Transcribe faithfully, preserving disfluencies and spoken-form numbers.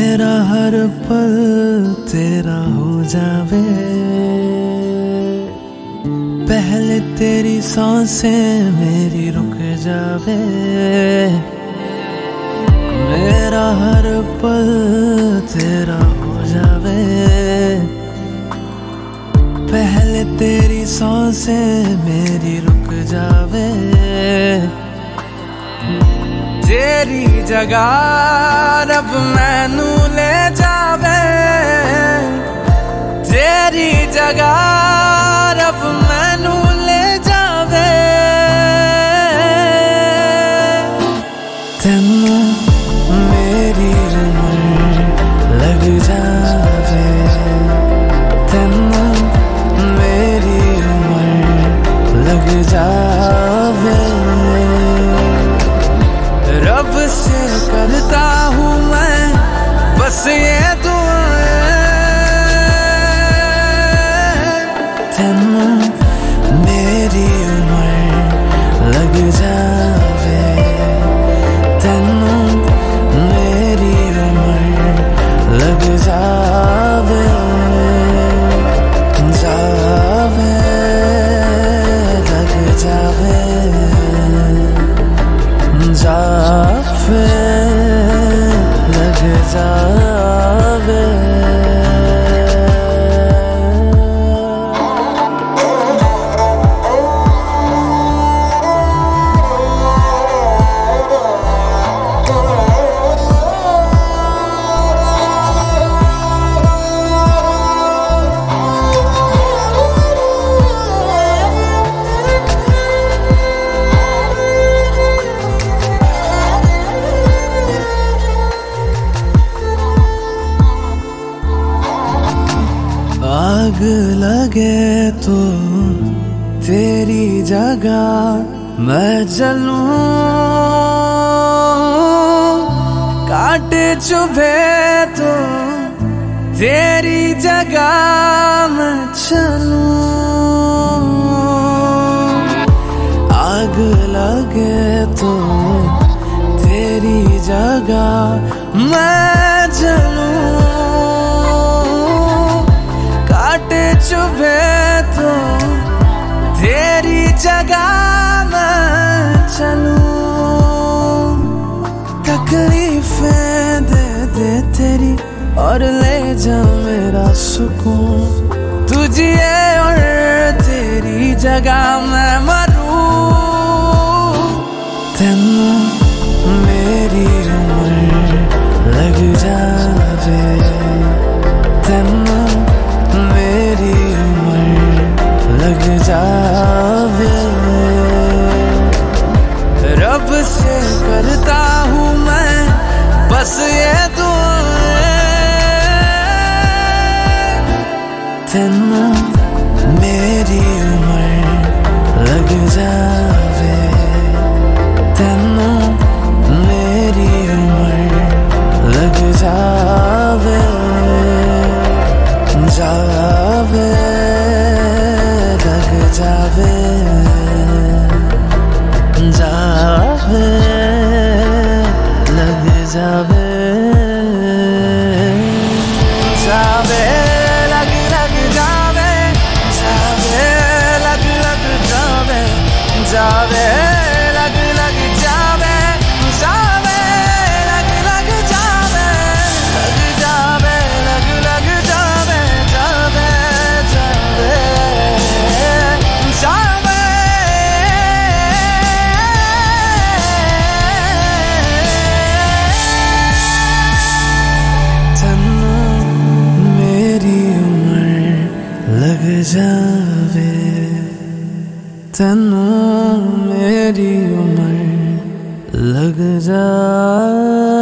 मेरा हर पल तेरा हो जावे, पहले तेरी सांसें मेरी रुक जावे। मेरा हर पल तेरा हो जावे, पहले तेरी सांसें मेरी रुक जावे। तेरी जगह रब मैनू ले जावे, तेरी जगह रब मैनू ले जावे। तेनू मेरी उम्र लग जावे, तेनू मेरी उम्र लग जावे। रब से करता हूँ मैं बस ये दुआएं, तेनू मेरी उम्र लग जावे, तेनू मेरी उम्र लग जावे। जावे लग जावे, जावे लग जावे। आग लगे तो तेरी जगह मैं जलूं, कांटे चुभे तो तेरी जगह मैं चलूं। आग लगे तो तेरी जगह मैं जलूं, चुभे तो तेरी जगह मैं चलूं। तकलीफें दे दे तेरी और ले जा मेरा सुकून, तुझे और तेरी जगह मैं मरूं। तेनू मेरी उम्र लग जावे, तेनू मेरी उम्र लग जावे। रब से करता हूँ मैं बस ये दुआएं, तेनू मेरी उम्र लग जावे, तेनू मेरी उम्र लग जावे। जावे लग जावे, जावे लग जावे, जावे लग लग जावे, जावे लग लग जावे, जावे लग लग जावे, जावे लग लग जावे, लग जावे लग लग जावे, जावे जावे जावे। तेनू मेरी उम्र लग जावे, तेनू मेरी उम्र लग जावे।